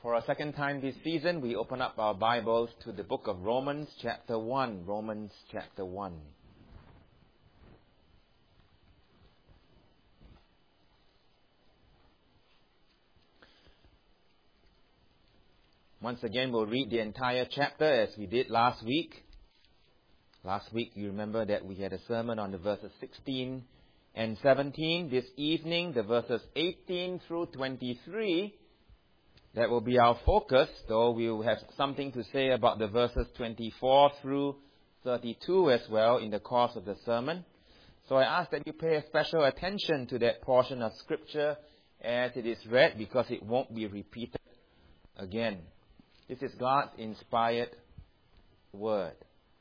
For a second time this season, we open up our Bibles to the book of Romans, chapter 1. Romans, chapter 1. Once again, we'll read the entire chapter as we did last week. Last week, you remember that we had a sermon on the verses 16 and 17. This evening, the verses 18 through 23. That will be our focus, though we will have something to say about the verses 24 through 32 as well in the course of the sermon. So I ask that you pay special attention to that portion of Scripture as it is read, because it won't be repeated again. This is God's inspired word.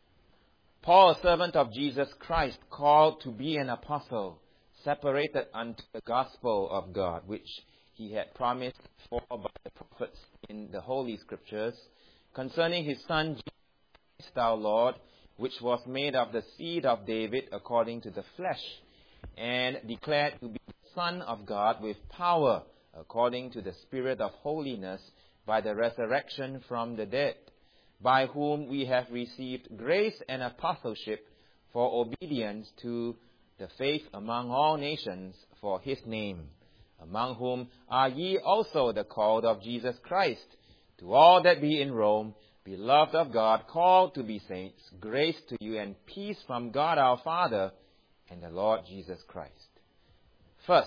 Paul, a servant of Jesus Christ, called to be an apostle, separated unto the gospel of God, which he had promised for by the prophets in the Holy Scriptures, concerning his Son, Jesus our Lord, which was made of the seed of David according to the flesh, and declared to be the Son of God with power, according to the Spirit of holiness, by the resurrection from the dead, by whom we have received grace and apostleship for obedience to the faith among all nations for his name, among whom are ye also the called of Jesus Christ. To all that be in Rome, beloved of God, called to be saints, grace to you and peace from God our Father and the Lord Jesus Christ. First,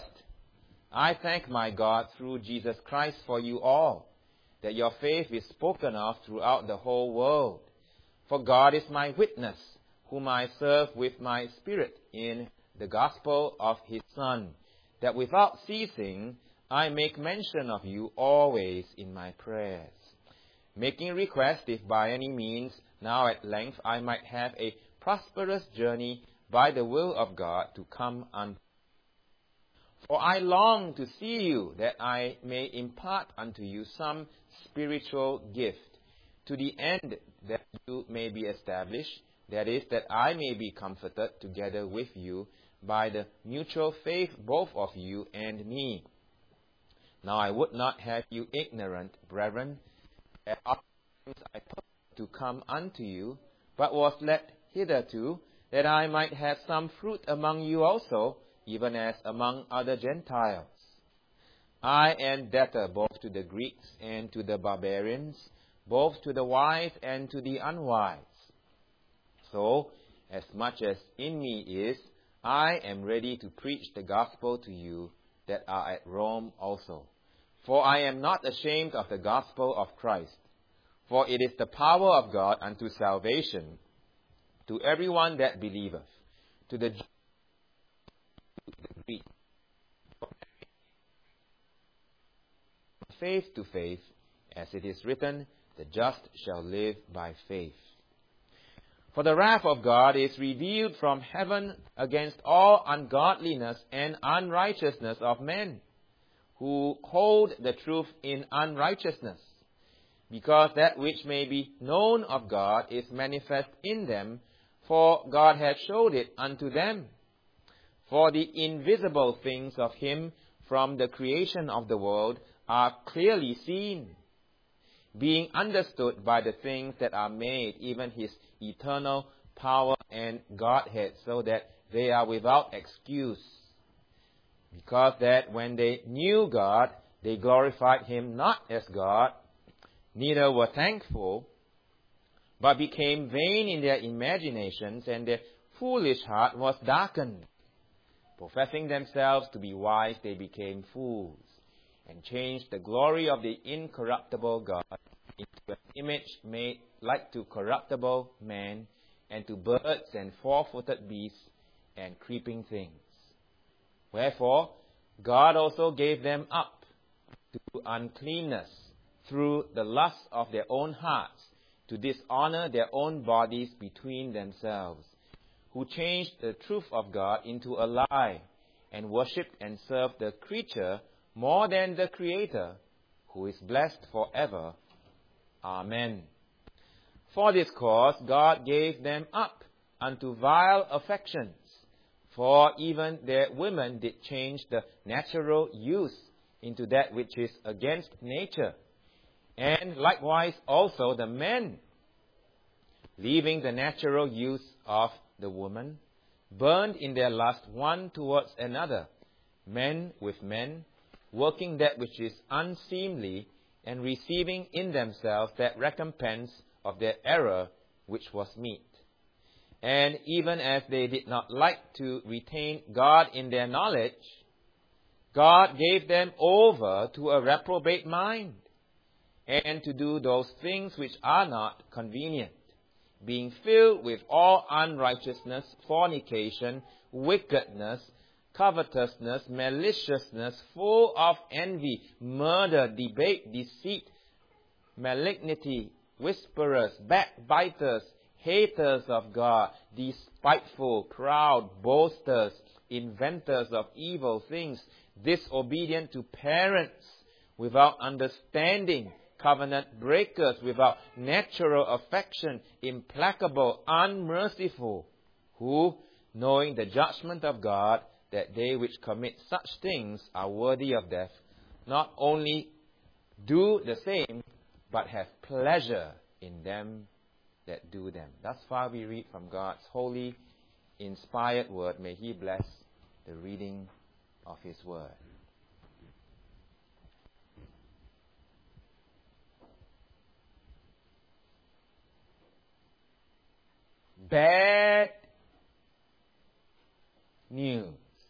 I thank my God through Jesus Christ for you all, that your faith is spoken of throughout the whole world. For God is my witness, whom I serve with my spirit in the gospel of his Son, that without ceasing I make mention of you always in my prayers, making request if by any means now at length I might have a prosperous journey by the will of God to come unto you. For I long to see you, that I may impart unto you some spiritual gift, to the end that you may be established, that is, that I may be comforted together with you by the mutual faith both of you and me. Now I would not have you ignorant, brethren, that oftentimes I purposed to come unto you, but was led hitherto, that I might have some fruit among you also, even as among other Gentiles. I am debtor both to the Greeks and to the barbarians, both to the wise and to the unwise. So, as much as in me is, I am ready to preach the gospel to you that are at Rome also. For I am not ashamed of the gospel of Christ, for it is the power of God unto salvation to everyone that believeth, to the Jew, to the Greek. Faith to faith, as it is written, the just shall live by faith. For the wrath of God is revealed from heaven against all ungodliness and unrighteousness of men, who hold the truth in unrighteousness, because that which may be known of God is manifest in them, for God hath showed it unto them. For the invisible things of him from the creation of the world are clearly seen, being understood by the things that are made, even his eternal power and Godhead, so that they are without excuse. Because that when they knew God, they glorified him not as God, neither were thankful, but became vain in their imaginations, and their foolish heart was darkened. Professing themselves to be wise, they became fools, and changed the glory of the incorruptible God into an image made like to corruptible man, and to birds and four-footed beasts and creeping things. Wherefore, God also gave them up to uncleanness through the lust of their own hearts, to dishonor their own bodies between themselves, who changed the truth of God into a lie, and worshipped and served the creature more than the Creator, who is blessed forever. Amen. For this cause God gave them up unto vile affections, for even their women did change the natural use into that which is against nature, And likewise also the men, leaving the natural use of the woman, burned in their lust one towards another, men with men, working that which is unseemly, and receiving in themselves that recompense of their error which was meet. And even as they did not like to retain God in their knowledge, God gave them over to a reprobate mind, and to do those things which are not convenient, being filled with all unrighteousness, fornication, wickedness, covetousness, maliciousness, full of envy, murder, debate, deceit, malignity, whisperers, backbiters, haters of God, despiteful, proud, boasters, inventors of evil things, disobedient to parents, without understanding, covenant breakers, without natural affection, implacable, unmerciful, who, knowing the judgment of God, that they which commit such things are worthy of death, not only do the same, but have pleasure in them that do them. Thus far we read from God's holy, inspired word. May He bless the reading of His word. Bad news.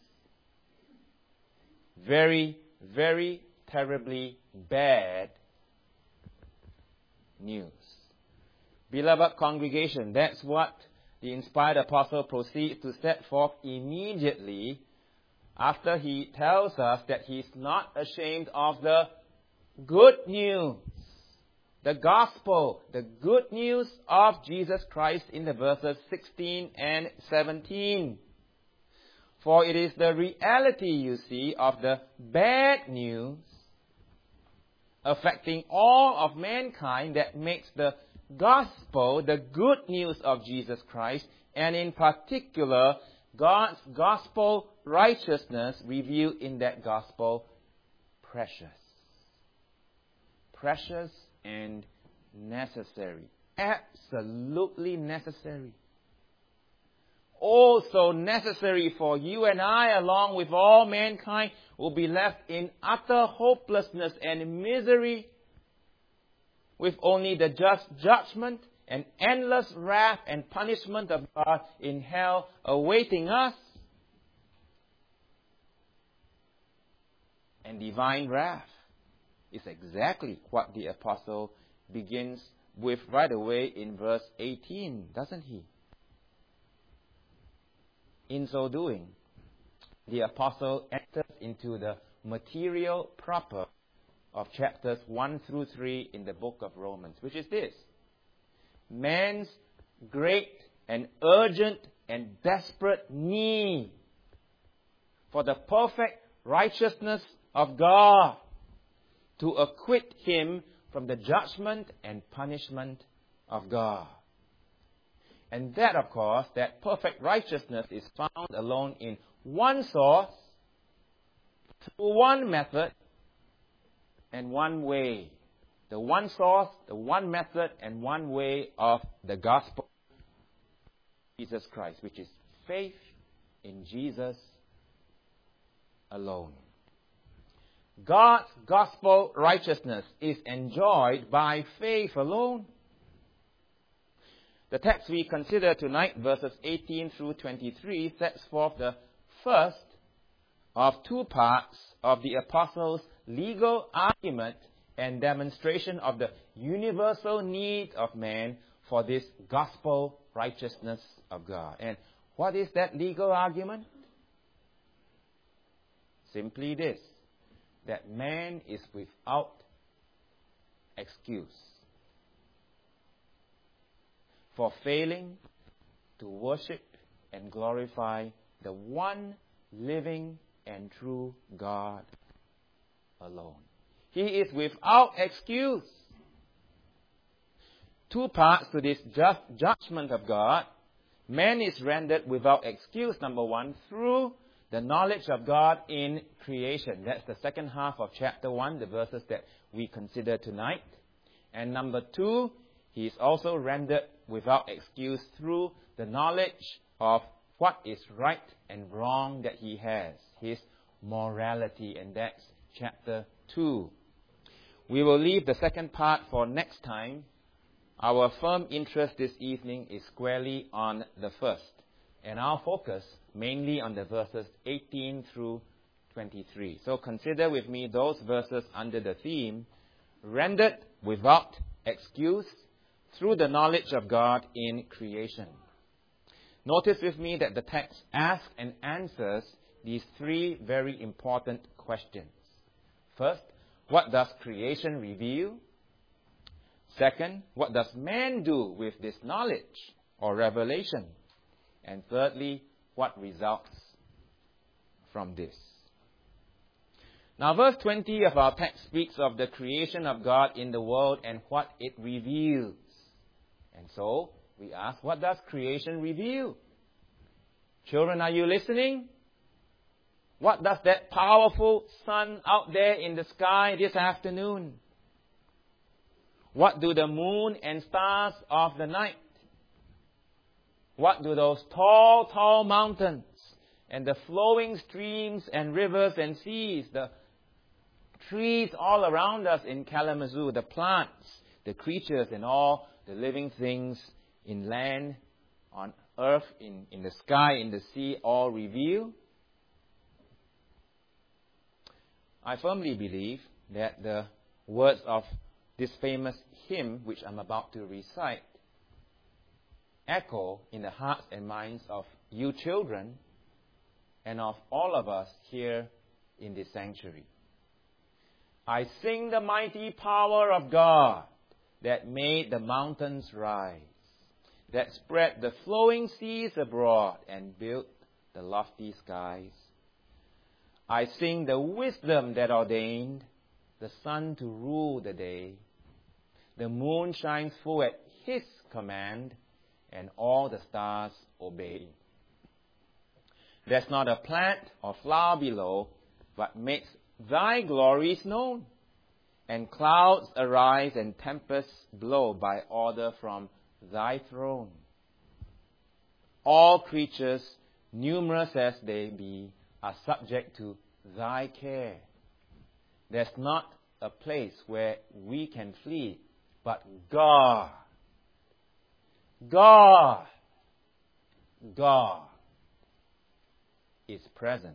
Very, very terribly bad news. Beloved congregation, that's what the inspired apostle proceeds to set forth immediately after he tells us that he's not ashamed of the good news. The gospel, the good news of Jesus Christ in the verses 16 and 17. For it is the reality, you see, of the bad news affecting all of mankind that makes the gospel, the good news of Jesus Christ, and in particular, God's gospel righteousness revealed in that gospel, precious. Precious and necessary. Absolutely necessary. Also necessary for you and I, along with all mankind, will be left in utter hopelessness and misery, with only the just judgment and endless wrath and punishment of God in hell awaiting us. And divine wrath is exactly what the apostle begins with right away in verse 18, doesn't he? In so doing, the apostle enters into the material proper of chapters 1 through 3 in the book of Romans, which is this: man's great and urgent and desperate need for the perfect righteousness of God to acquit him from the judgment and punishment of God. And that, of course, that perfect righteousness is found alone in one source, through one method, and one way. The one source, the one method, and one way of the gospel of Jesus Christ, which is faith in Jesus alone. God's gospel righteousness is enjoyed by faith alone. The text we consider tonight, verses 18 through 23, sets forth the first of two parts of the apostle's legal argument and demonstration of the universal need of man for this gospel righteousness of God. And what is that legal argument? Simply this: that man is without excuse for failing to worship and glorify the one living and true God alone. He is without excuse. Two parts to this just judgment of God. Man is rendered without excuse, number one, through the knowledge of God in creation. That's the second half of chapter 1, the verses that we consider tonight. And number 2, he is also rendered without excuse through the knowledge of what is right and wrong that he has, his morality, and that's chapter 2. We will leave the second part for next time. Our firm interest this evening is squarely on the first, and our focus mainly on the verses 18 through 23. So consider with me those verses under the theme, rendered without excuse through the knowledge of God in creation. Notice with me that the text asks and answers these 3 very important questions. First, what does creation reveal? Second, what does man do with this knowledge or revelation? And thirdly, what results from this? Now, verse 20 of our text speaks of the creation of God in the world and what it reveals. And so, we ask, what does creation reveal? Children, are you listening? What does that powerful sun out there in the sky this afternoon? What do the moon and stars of the night? What do those tall, tall mountains and the flowing streams and rivers and seas, the trees all around us in Kalamazoo, the plants, the creatures and all the living things in land, on earth, in the sky, in the sea, all reveal? I firmly believe that the words of this famous hymn, which I'm about to recite, echo in the hearts and minds of you children and of all of us here in this sanctuary. I sing the mighty power of God that made the mountains rise, that spread the flowing seas abroad and built the lofty skies. I sing the wisdom that ordained the sun to rule the day. The moon shines full at His command, and all the stars obey. There's not a plant or flower below, but makes Thy glories known. And clouds arise and tempests blow by order from Thy throne. All creatures, numerous as they be, are subject to Thy care. There's not a place where we can flee, but God is present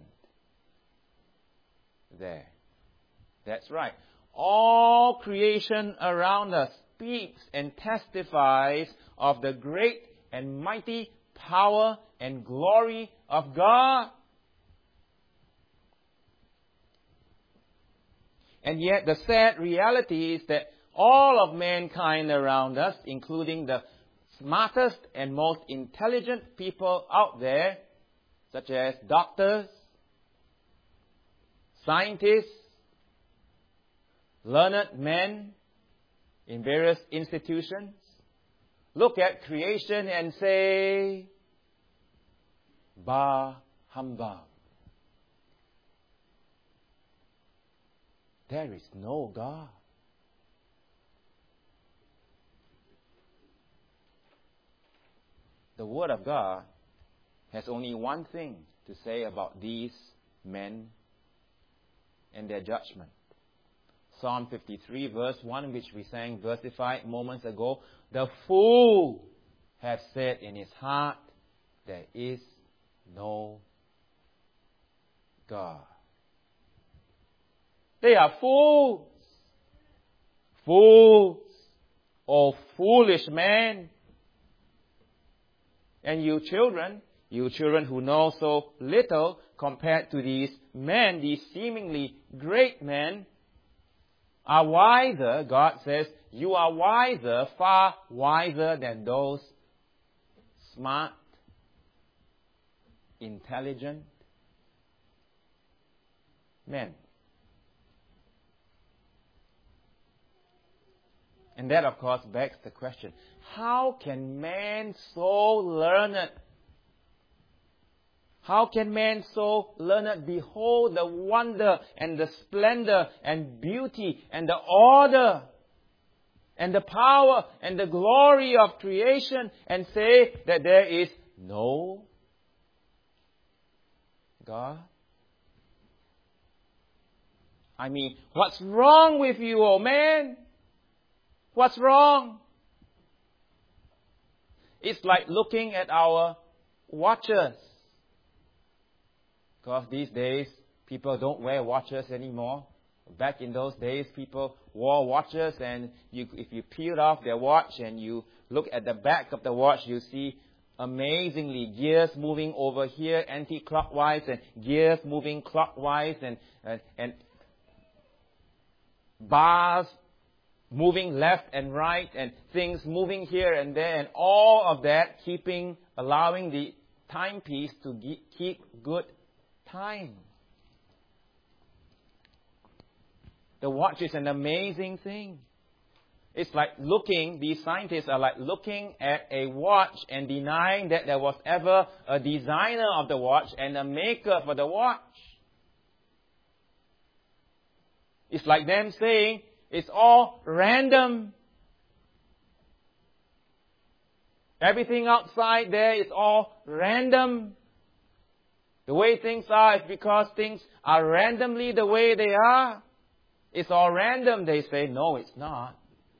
there. That's right. All creation around us speaks and testifies of the great and mighty power and glory of God. And yet the sad reality is that all of mankind around us, including the smartest and most intelligent people out there, such as doctors, scientists, learned men in various institutions, look at creation and say, bah humbug. There is no God. The Word of God has only one thing to say about these men and their judgment. Psalm 53 verse 1, which we sang versified moments ago, the fool has said in his heart, there is no God. They are fools. Fools. Oh, foolish man. And you children who know so little compared to these men, these seemingly great men, are wiser. God says, you are wiser, far wiser than those smart, intelligent men. And that, of course, begs the question, how can man so learned? How can man so learned behold the wonder and the splendor and beauty and the order and the power and the glory of creation and say that there is no God? I mean, what's wrong with you, old man? What's wrong? It's like looking at our watches. Because these days, people don't wear watches anymore. Back in those days, people wore watches, and if you peeled off their watch and you look at the back of the watch, you see amazingly gears moving over here anti-clockwise and gears moving clockwise and bars moving left and right and things moving here and there, and all of that allowing the timepiece to keep good time. The watch is an amazing thing. It's like these scientists are like looking at a watch and denying that there was ever a designer of the watch and a maker for the watch. It's like them saying it's all random. Everything outside there is all random. The way things are is because things are randomly the way they are. It's all random. They say, no, it's not.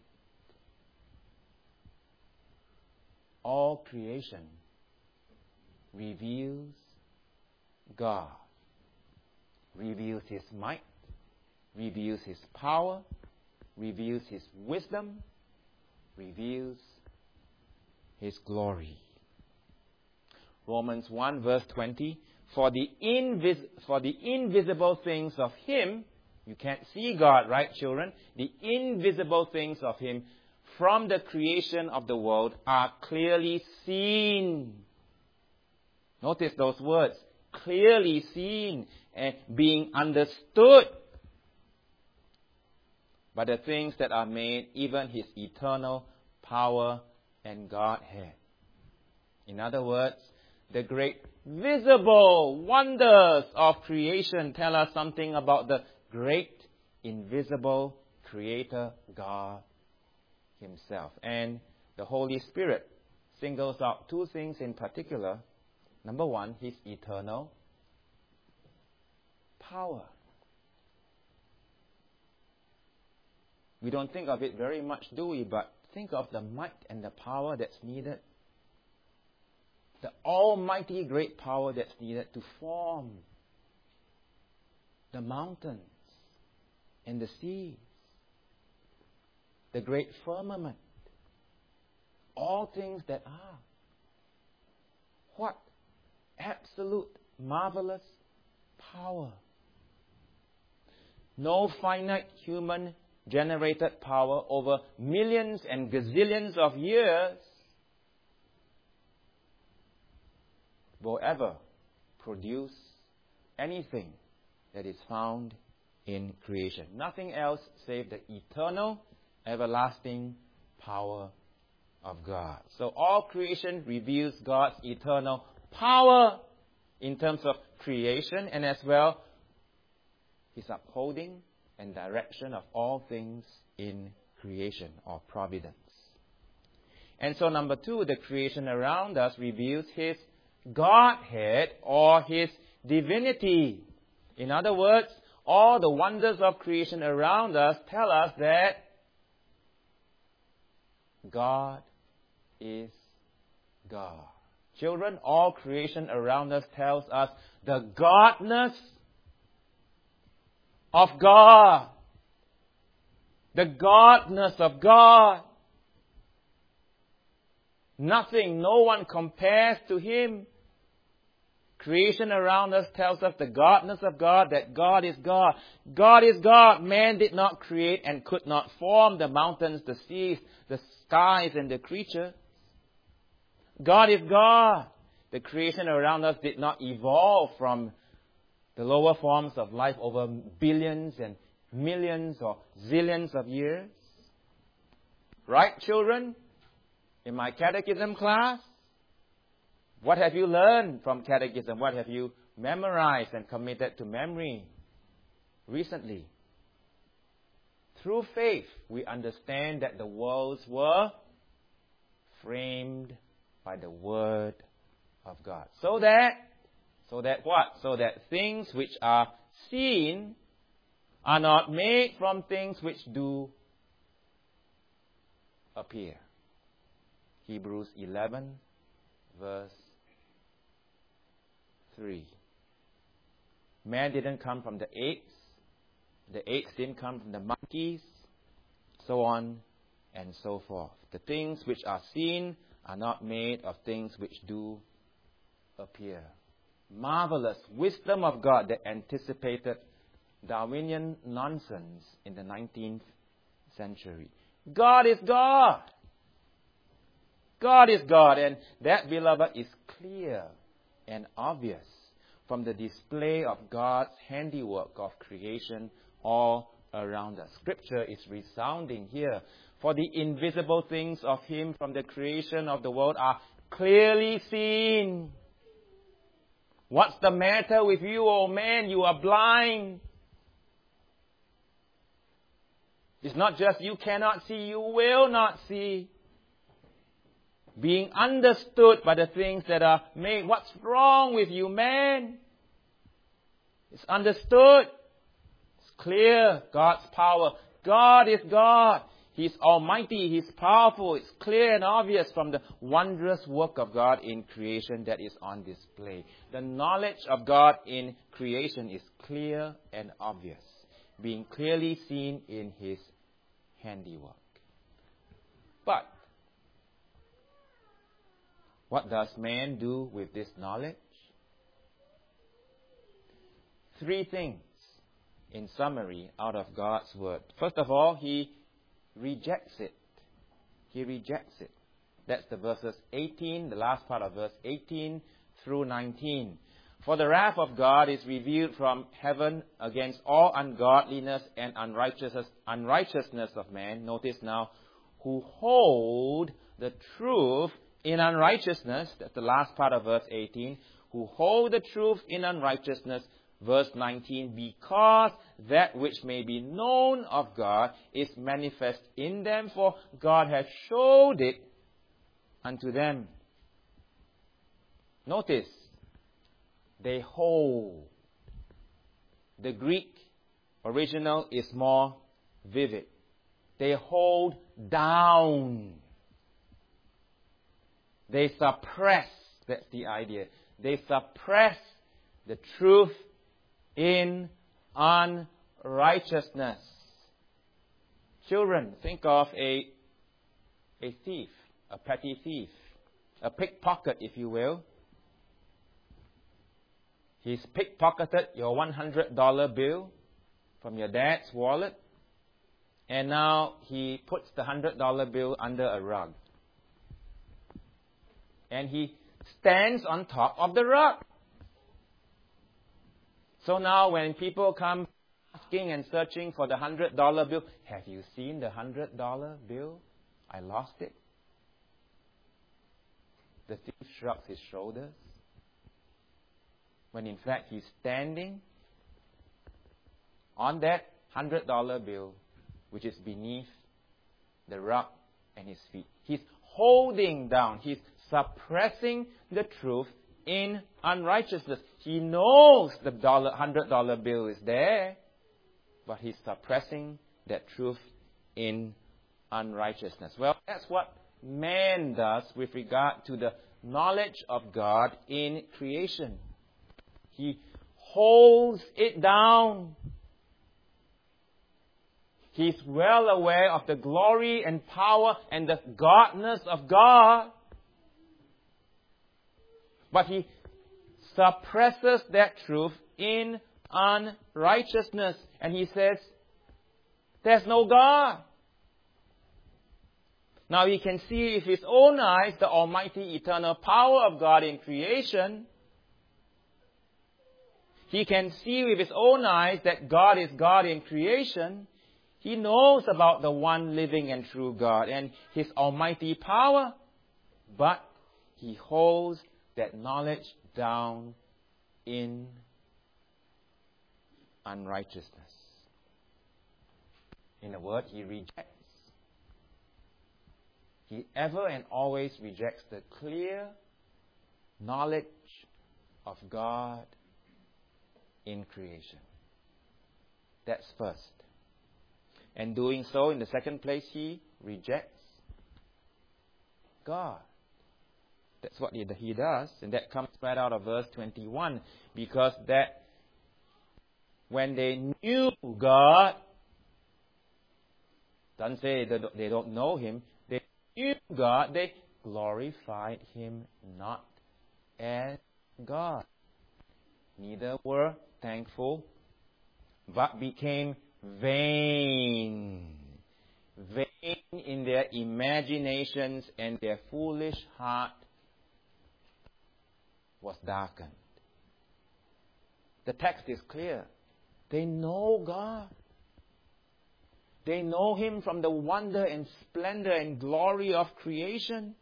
All creation reveals God, reveals His might, reveals His power, reveals His wisdom, reveals His glory. Romans 1 verse 20, for the invisible things of Him, you can't see God, right, children? The invisible things of Him from the creation of the world are clearly seen. Notice those words, clearly seen and being understood by the things that are made, even His eternal power and Godhead. In other words, the great visible wonders of creation tell us something about the great invisible Creator God Himself. And the Holy Spirit singles out two things in particular. Number one, His eternal power. We don't think of it very much, do we? But think of the might and the power that's needed. The almighty great power that's needed to form the mountains and the seas, the great firmament, all things that are. What absolute marvelous power. No finite human generated power over millions and gazillions of years will ever produce anything that is found in creation. Nothing else save the eternal, everlasting power of God. So all creation reveals God's eternal power in terms of creation, and as well His upholding and direction of all things in creation or providence. And so number two, the creation around us reveals His Godhead or His divinity. In other words, all the wonders of creation around us tell us that God is God. Children, all creation around us tells us the godness of God. The godness of God. Nothing, no one compares to Him. Creation around us tells us the godness of God, that God is God. God is God. Man did not create and could not form the mountains, the seas, the skies, and the creatures. God is God. The creation around us did not evolve from the lower forms of life over billions and millions or zillions of years. Right, children? In my catechism class, what have you learned from catechism? What have you memorized and committed to memory recently? through faith, we understand that the worlds were framed by the Word of God. So that what? So that things which are seen are not made from things which do appear. Hebrews 11, verse 3. Man didn't come from the apes. The apes didn't come from the monkeys. So on and so forth. The things which are seen are not made of things which do appear. Marvelous wisdom of God that anticipated Darwinian nonsense in the 19th century. God is God. God is God, and that, beloved, is clear and obvious from the display of God's handiwork of creation all around us. Scripture is resounding here. For the invisible things of Him from the creation of the world are clearly seen. What's the matter with you, oh man? You are blind. It's not just you cannot see, you will not see. Being understood by the things that are made. What's wrong with you, man? It's understood. It's clear. God's power. God is God. He's almighty. He's powerful. It's clear and obvious from the wondrous work of God in creation that is on display. The knowledge of God in creation is clear and obvious, being clearly seen in His handiwork. But what does man do with this knowledge? Three things, in summary, out of God's Word. First of all, He rejects it. He rejects it. That's the verses 18, the last part of verse 18 through 19. For the wrath of God is revealed from heaven against all ungodliness and unrighteousness of man. Notice now, who hold the truth in unrighteousness. That's the last part of verse 18. Who hold the truth in unrighteousness. Verse 19, because that which may be known of God is manifest in them, for God has showed it unto them. Notice, they hold. The Greek original is more vivid. They hold down. They suppress. That's the idea. They suppress the truth in unrighteousness. Children, think of a thief, a petty thief, a pickpocket, if you will. He's pickpocketed your $100 bill from your dad's wallet, and now he puts the $100 bill under a rug. And he stands on top of the rug. So now when people come asking and searching for the $100 bill, have you seen the $100 bill? I lost it. The thief shrugs his shoulders, when in fact he's standing on that $100 bill, which is beneath the rug and his feet. He's holding down, he's suppressing the truth in unrighteousness. He knows the $100 bill is there, but he's suppressing that truth in unrighteousness. Well, that's what man does with regard to the knowledge of God in creation. He holds it down. He's well aware of the glory and power and the godness of God. But he suppresses that truth in unrighteousness. And he says, there's no God. Now he can see with his own eyes the almighty eternal power of God in creation. He can see with his own eyes that God is God in creation. He knows about the one living and true God and His almighty power. But he holds that knowledge down in unrighteousness. In a word, he rejects. He ever and always rejects the clear knowledge of God in creation. That's first. And doing so, in the second place, he rejects God. That's what he does, and that comes right out of verse 21, because that when they knew God, doesn't say that they don't know Him, they knew God, they glorified Him not as God. Neither were thankful, but became vain. Vain in their imaginations, and their foolish heart was darkened. The text is clear. They know God. They know Him from the wonder and splendor and glory of creation.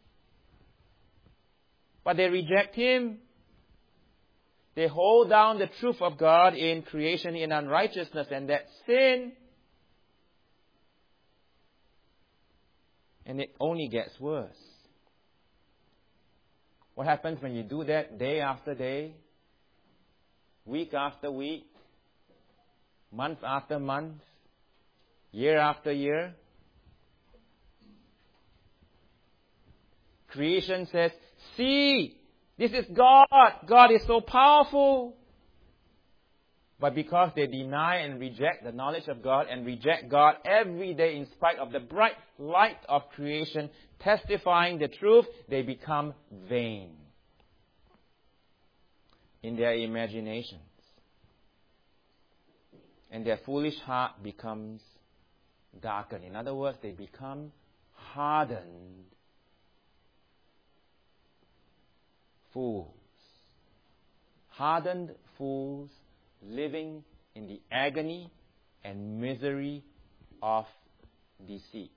But they reject Him. They hold down the truth of God in creation in unrighteousness, and that sin. And it only gets worse. What happens when you do that day after day, week after week, month after month, year after year? Creation says, see, this is God. God is so powerful. But because they deny and reject the knowledge of God and reject God every day in spite of the bright light of creation testifying the truth, they become vain in their imaginations. And their foolish heart becomes darkened. In other words, they become hardened fools. Hardened fools living in the agony and misery of deceit.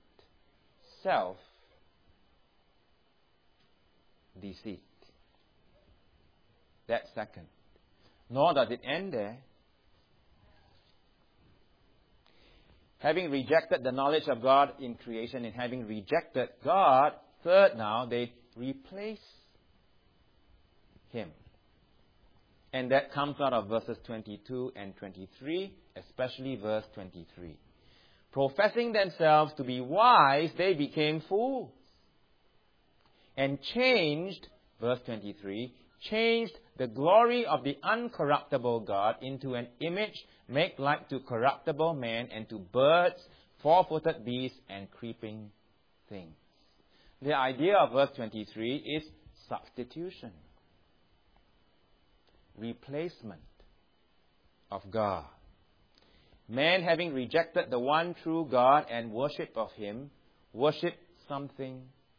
Self-deceit. That's second. Nor does it end there. Having rejected the knowledge of God in creation and having rejected God, third now, they replace Him. And that comes out of verses 22 and 23, especially verse 23. Professing themselves to be wise, they became fools. And changed, verse 23, changed the glory of the uncorruptible God into an image made like to corruptible man and to birds, four-footed beasts, and creeping things. The idea of verse 23 is substitution. Replacement of God. Man, having rejected the one true God and worship of Him, worship something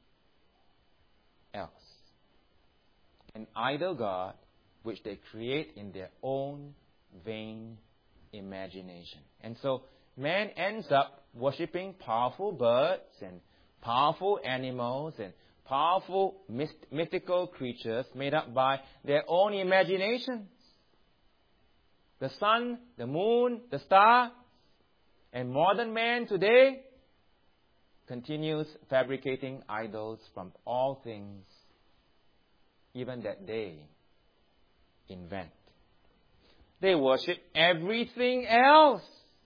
else. An idol God which they create in their own vain imagination. And so man ends up worshipping powerful birds and powerful animals and powerful mythical creatures made up by their own imaginations. The sun, the moon, the stars. And modern man today continues fabricating idols from all things, even that they invent. They worship everything else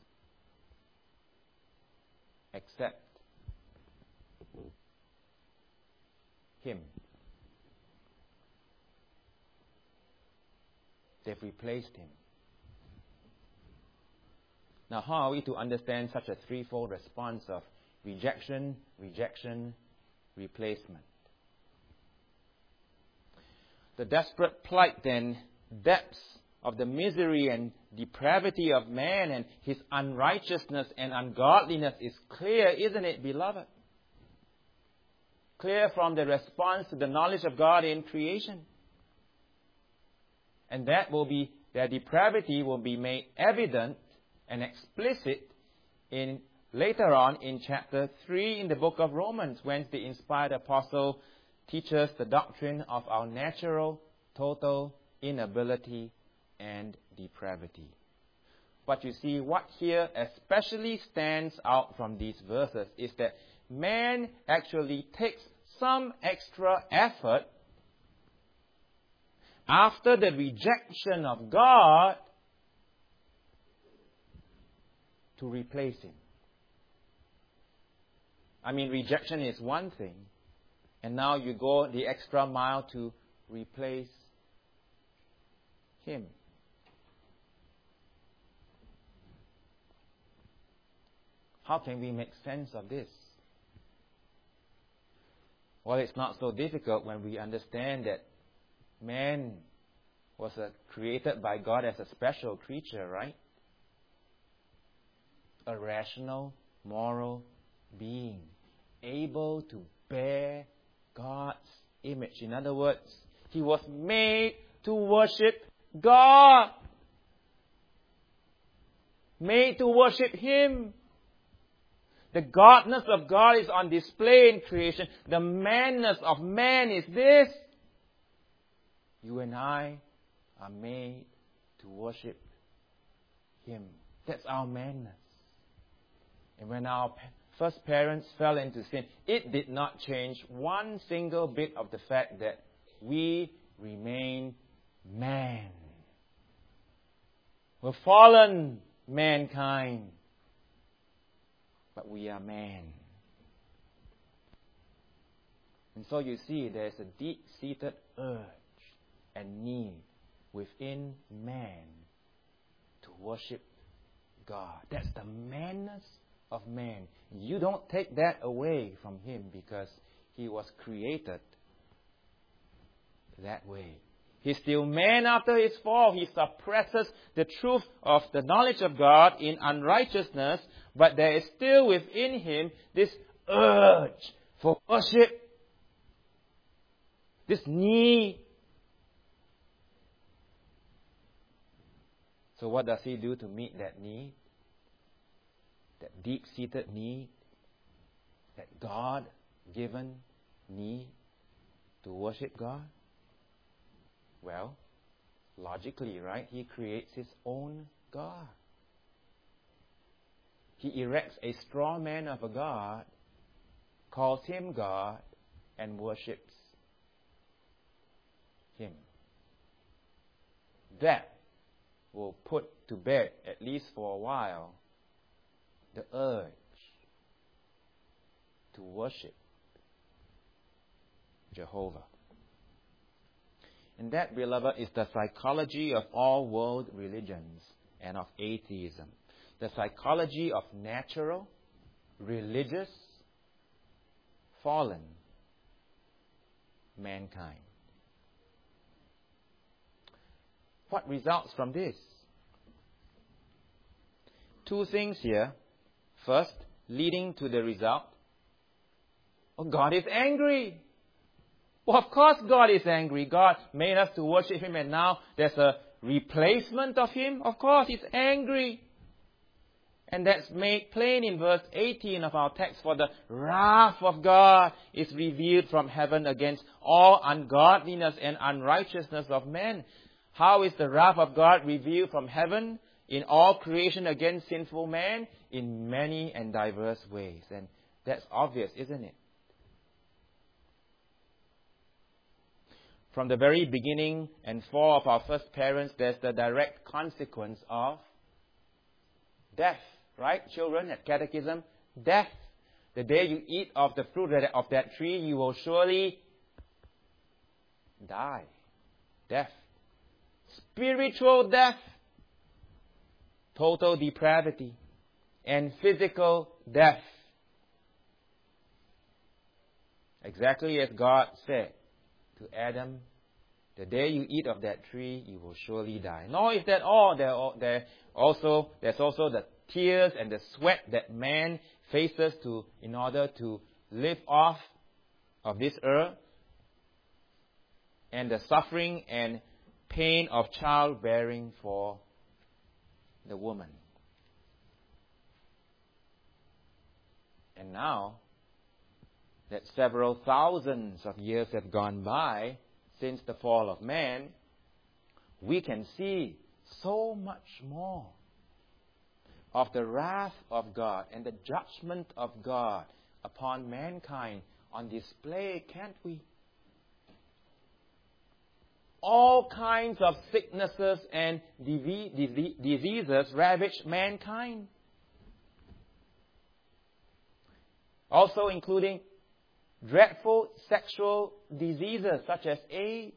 except Him. They've replaced Him. Now, how are we to understand such a threefold response of rejection, rejection, replacement? The desperate plight and depths of the misery and depravity of man and his unrighteousness and ungodliness is clear, isn't it, beloved? Clear from the response to the knowledge of God in creation. And their depravity will be made evident and explicit later on in chapter 3 in the book of Romans, when the inspired apostle teaches the doctrine of our natural, total inability and depravity. But you see, what here especially stands out from these verses is that man actually takes some extra effort after the rejection of God to replace Him. I mean, rejection is one thing, and now you go the extra mile to replace Him. How can we make sense of this? Well, it's not so difficult when we understand that man was created by God as a special creature, right? A rational, moral being, able to bear God's image. In other words, he was made to worship God. Made to worship Him. The godness of God is on display in creation. The manness of man is this. You and I are made to worship Him. That's our manness. And when our first parents fell into sin, it did not change one single bit of the fact that we remain man. We're fallen mankind, but we are man. And so you see, there's a deep-seated urge and need within man to worship God. That's the manness of man. You don't take that away from him because he was created that way. He's still man after his fall. He suppresses the truth of the knowledge of God in unrighteousness, but there is still within him this urge for worship, this need. So what does he do to meet that need? That deep-seated need, that God-given need to worship God? Well, logically, right? He creates his own God. He erects a straw man of a God, calls him God, and worships him. That will put to bed, at least for a while, the urge to worship Jehovah. And that, beloved, is the psychology of all world religions and of atheism. The psychology of natural, religious, fallen mankind. What results from this? Two things here. First, leading to the result. Oh, God is angry. Well, of course God is angry. God made us to worship Him, and now there's a replacement of Him. Of course, He's angry. And that's made plain in verse 18 of our text. For the wrath of God is revealed from heaven against all ungodliness and unrighteousness of men. How is the wrath of God revealed from heaven in all creation against sinful man? In many and diverse ways. And that's obvious, isn't it? From the very beginning and fall of our first parents, there's the direct consequence of death. Right, children, at catechism? Death. The day you eat of the fruit of that tree, you will surely die. Death. Spiritual death. Total depravity. And physical death. Exactly as God said to Adam, the day you eat of that tree, you will surely die. Nor is that all. There's also the tears and the sweat that man faces in order to live off of this earth, and the suffering and pain of childbearing for the woman. And now that several thousands of years have gone by since the fall of man, we can see so much more of the wrath of God and the judgment of God upon mankind on display, can't we? All kinds of sicknesses and diseases ravage mankind. Also including dreadful sexual diseases such as AIDS.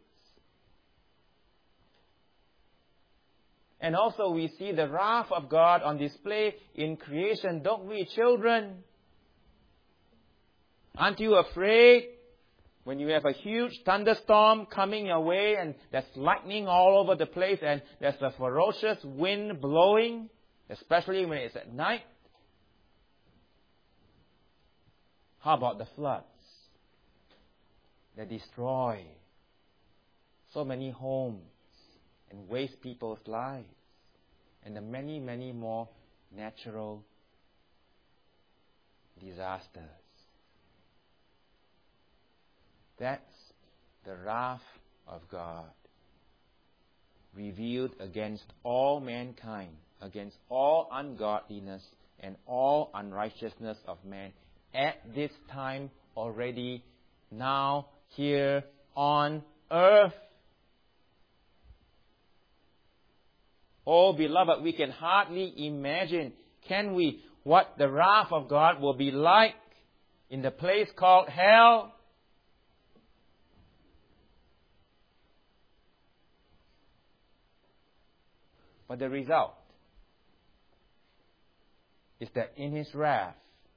And also we see the wrath of God on display in creation, don't we, children? Aren't you afraid when you have a huge thunderstorm coming your way and there's lightning all over the place and there's a ferocious wind blowing, especially when it's at night? How about the floods that destroy so many homes and waste people's lives, and the many, many more natural disasters? That's the wrath of God revealed against all mankind, against all ungodliness and all unrighteousness of man at this time already, now, here on earth. Oh, beloved, we can hardly imagine, can we, what the wrath of God will be like in the place called hell. But the result is that in His wrath,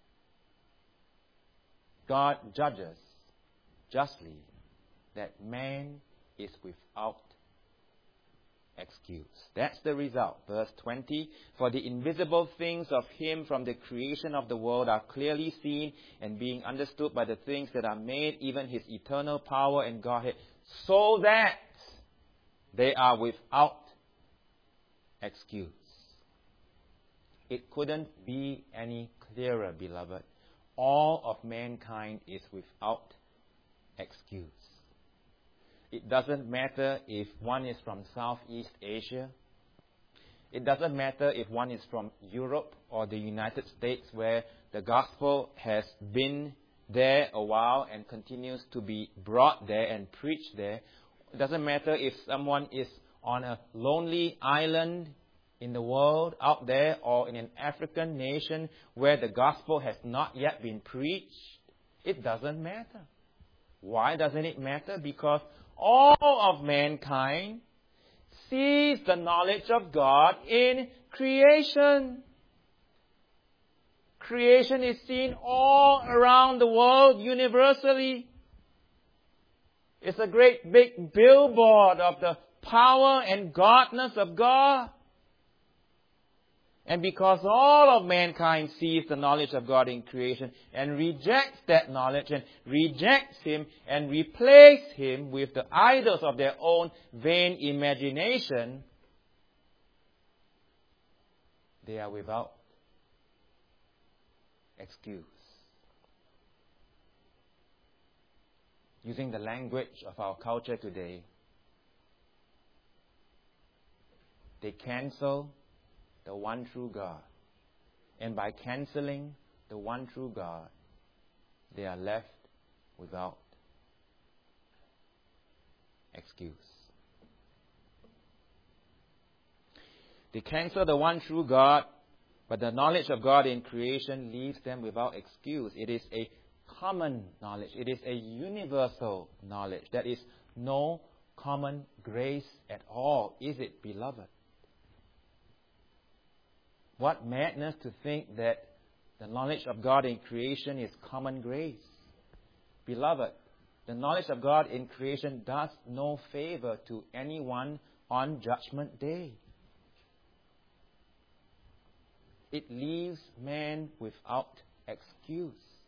God judges justly that man is without excuse. That's the result. Verse 20, for the invisible things of Him from the creation of the world are clearly seen and being understood by the things that are made, even His eternal power and Godhead, so that they are without excuse. It couldn't be any clearer, beloved. All of mankind is without excuse. It doesn't matter if one is from Southeast Asia. It doesn't matter if one is from Europe or the United States, where the gospel has been there a while and continues to be brought there and preached there. It doesn't matter if someone is on a lonely island in the world out there or in an African nation where the gospel has not yet been preached. It doesn't matter. Why doesn't it matter? Because all of mankind sees the knowledge of God in creation. Creation is seen all around the world universally. It's a great big billboard of the power and godness of God. And because all of mankind sees the knowledge of God in creation and rejects that knowledge and rejects Him and replaces Him with the idols of their own vain imagination, they are without excuse. Using the language of our culture today, they cancel the one true God. And by cancelling the one true God, they are left without excuse. They cancel the one true God, but the knowledge of God in creation leaves them without excuse. It is a common knowledge. It is a universal knowledge. There is no common grace at all, is it, beloved? What madness to think that the knowledge of God in creation is common grace. Beloved, the knowledge of God in creation does no favor to anyone on Judgment Day. It leaves man without excuse.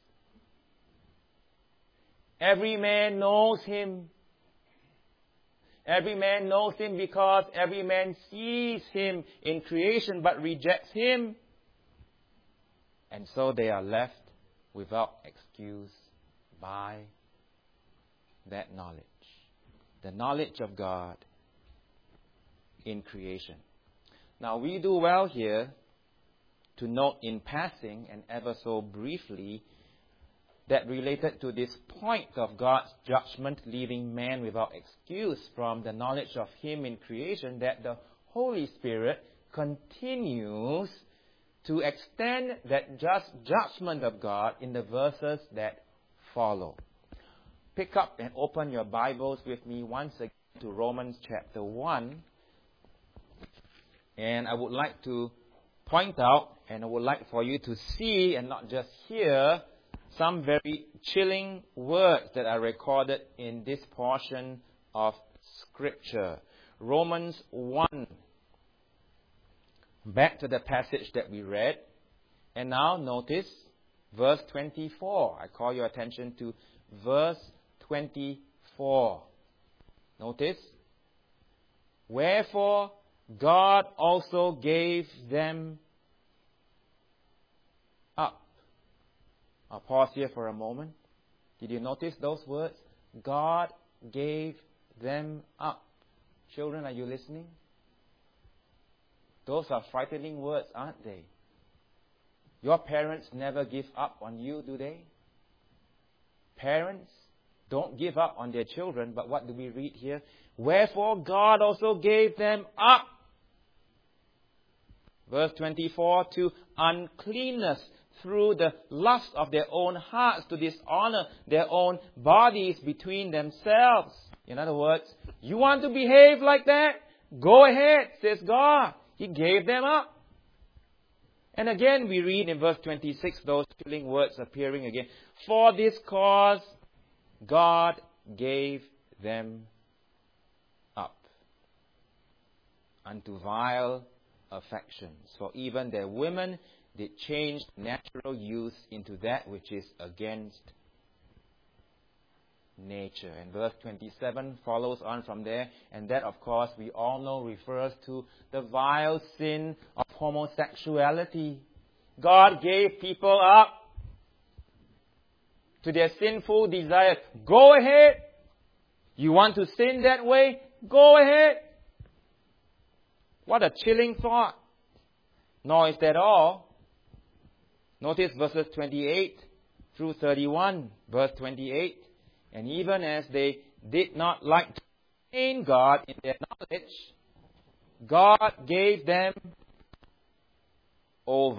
Every man knows Him. Every man knows Him because every man sees Him in creation but rejects Him. And so they are left without excuse by that knowledge. The knowledge of God in creation. Now we do well here to note in passing and ever so briefly that related to this point of God's judgment, leaving man without excuse from the knowledge of Him in creation, that the Holy Spirit continues to extend that just judgment of God in the verses that follow. Pick up and open your Bibles with me once again to Romans chapter 1. And I would like to point out, and I would like for you to see and not just hear, some very chilling words that are recorded in this portion of Scripture. Romans 1. Back to the passage that we read. And now notice verse 24. I call your attention to verse 24. Notice. Wherefore God also gave them up. I'll pause here for a moment. Did you notice those words? God gave them up. Children, are you listening? Those are frightening words, aren't they? Your parents never give up on you, do they? Parents don't give up on their children, but what do we read here? Wherefore God also gave them up. Verse 24, to uncleanness through the lust of their own hearts, to dishonor their own bodies between themselves. In other words, you want to behave like that? Go ahead, says God. He gave them up. And again, we read in verse 26, those chilling words appearing again. For this cause, God gave them up unto vile affections. For even their women did change natural use into that which is against nature. And verse 27 follows on from there. And that, of course, we all know refers to the vile sin of homosexuality. God gave people up to their sinful desires. Go ahead. You want to sin that way? Go ahead. What a chilling thought. Nor is that all. Notice verses 28 through 31. Verse 28. And even as they did not like to obtain God in their knowledge, God gave them over.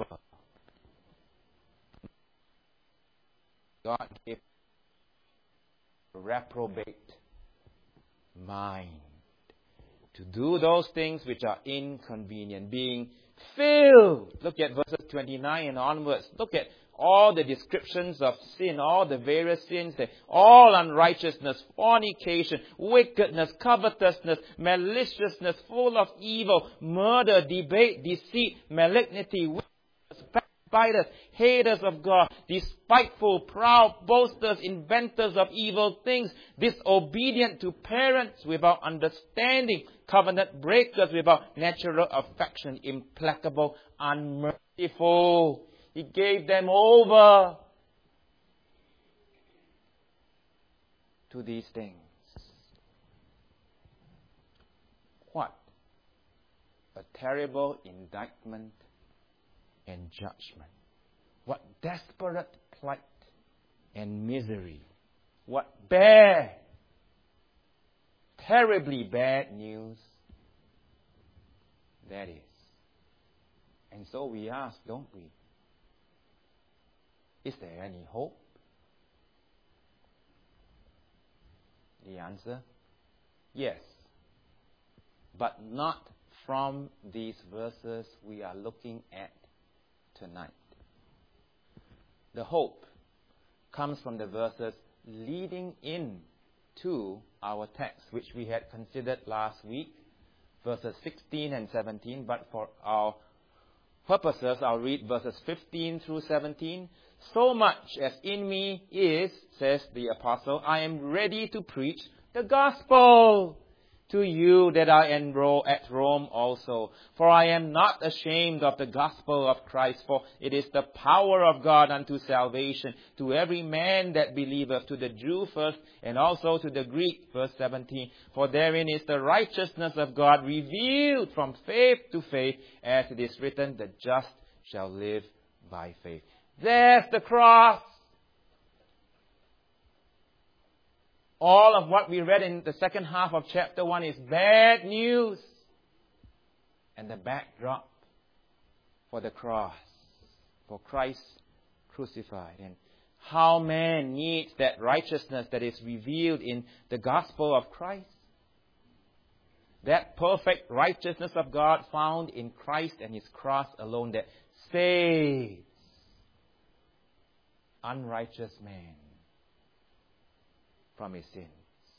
God gave a reprobate mind to do those things which are inconvenient, being filled. Look at verses 29 and onwards. Look at all the descriptions of sin, all the various sins, all unrighteousness, fornication, wickedness, covetousness, maliciousness, full of evil, murder, debate, deceit, malignity, wickedness, backbiters, haters of God, despiteful, proud, boasters, inventors of evil things, disobedient to parents, without understanding, covenant breakers, without natural affection, implacable, unmerciful. He gave them over to these things. What a terrible indictment and judgment. What desperate plight and misery. What bad, terribly bad news that is. And so we ask, don't we? Is there any hope? The answer, yes. But not from these verses we are looking at tonight. The hope comes from the verses leading in to our text, which we had considered last week, verses 16 and 17. But for our purposes, I'll read verses 15 through 17. So much as in me is, says the apostle, I am ready to preach the gospel to you that I enroll at Rome also. For I am not ashamed of the gospel of Christ, for it is the power of God unto salvation to every man that believeth, to the Jew first, and also to the Greek. Verse 17. For therein is the righteousness of God revealed from faith to faith, as it is written, the just shall live by faith. There's the cross. All of what we read in the second half of chapter 1 is bad news. And the backdrop for the cross, for Christ crucified, and how man needs that righteousness that is revealed in the gospel of Christ. That perfect righteousness of God found in Christ and His cross alone that saves unrighteous man from his sins.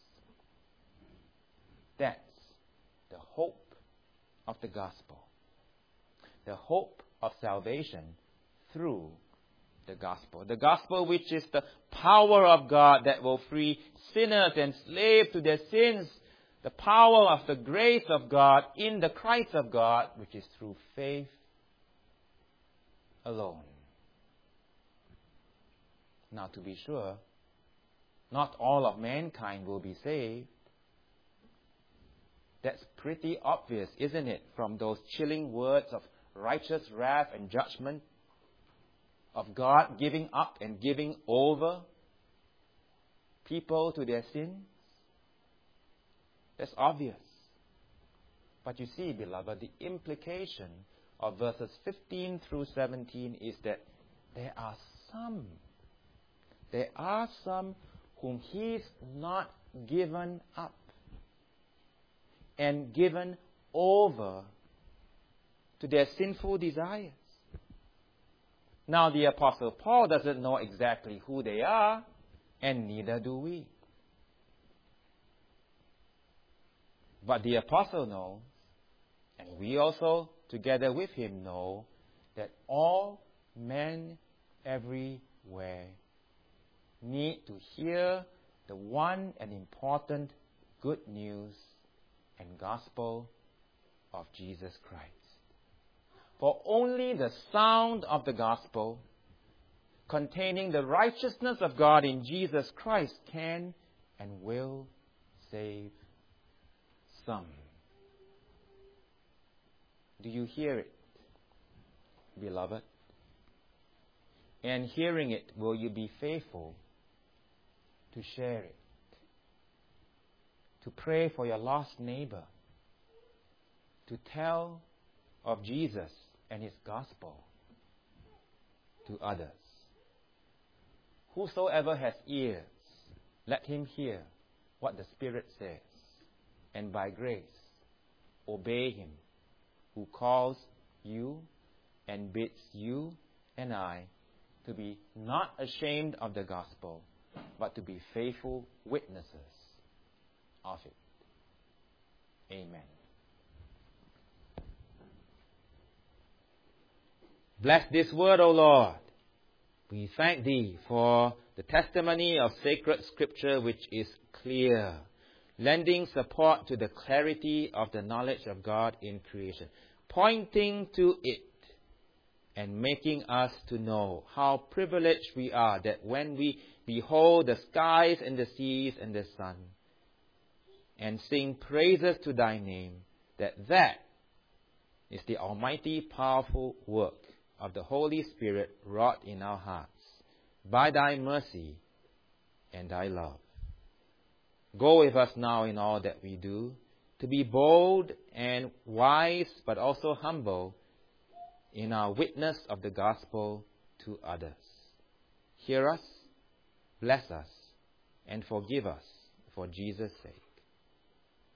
That's the hope of the gospel. The hope of salvation through the gospel. The gospel which is the power of God that will free sinners enslaved to their sins. The power of the grace of God in the Christ of God, which is through faith alone. Now, to be sure, not all of mankind will be saved. That's pretty obvious, isn't it? From those chilling words of righteous wrath and judgment, of God giving up and giving over people to their sins. That's obvious. But you see, beloved, the implication of verses 15 through 17 is that there are some whom He's not given up and given over to their sinful desires. Now, the Apostle Paul doesn't know exactly who they are, and neither do we. But the Apostle knows, and we also, together with him, know that all men everywhere need to hear the one and important good news and gospel of Jesus Christ. For only the sound of the gospel, containing the righteousness of God in Jesus Christ, can and will save some. Do you hear it, beloved? And hearing it, will you be faithful to share it? To pray for your lost neighbor? To tell of Jesus and His gospel to others? Whosoever has ears, let him hear what the Spirit says, and by grace obey Him who calls you and bids you and I to be not ashamed of the gospel, but to be faithful witnesses of it. Amen. Bless this word, O Lord. We thank Thee for the testimony of sacred Scripture which is clear, lending support to the clarity of the knowledge of God in creation, pointing to it and making us to know how privileged we are that when we behold the skies and the seas and the sun and sing praises to Thy name, that is the almighty, powerful work of the Holy Spirit wrought in our hearts by Thy mercy and Thy love. Go with us now in all that we do, to be bold and wise, but also humble in our witness of the gospel to others. Hear us, bless us, and forgive us for Jesus' sake.